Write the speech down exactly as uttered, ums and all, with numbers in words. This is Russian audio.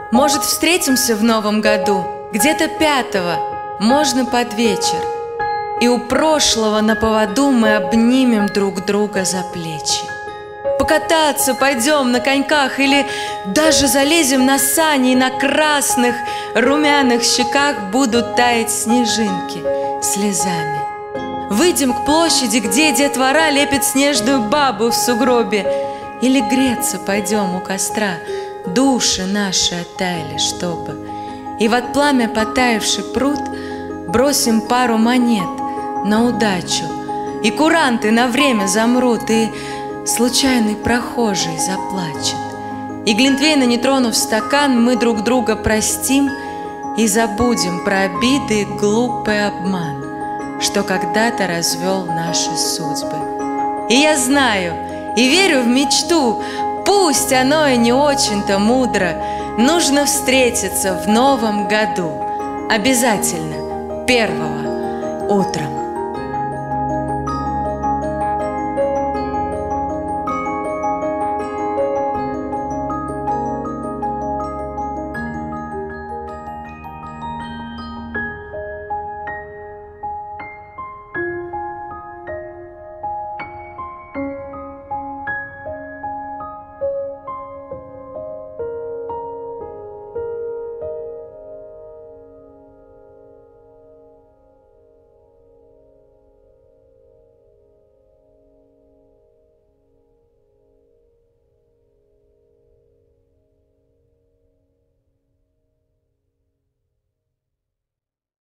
Может, встретимся в новом году, где-то пятого, можно под вечер, и у прошлого на поводу мы обнимем друг друга за плечи. Покататься пойдем на коньках или даже залезем на сани, и на красных, румяных щеках будут таять снежинки слезами. Выйдем к площади, где детвора лепит снежную бабу в сугробе, или греться пойдем у костра, души наши оттаяли, чтобы. И в от пламя потаявший пруд бросим пару монет на удачу, и куранты на время замрут, и случайный прохожий заплачет. И глинтвейна не тронув стакан, мы друг друга простим и забудем про обиды и глупый обман, что когда-то развел наши судьбы. И я знаю и верю в мечту, пусть оно и не очень-то мудро, нужно встретиться в новом году, обязательно первого утром.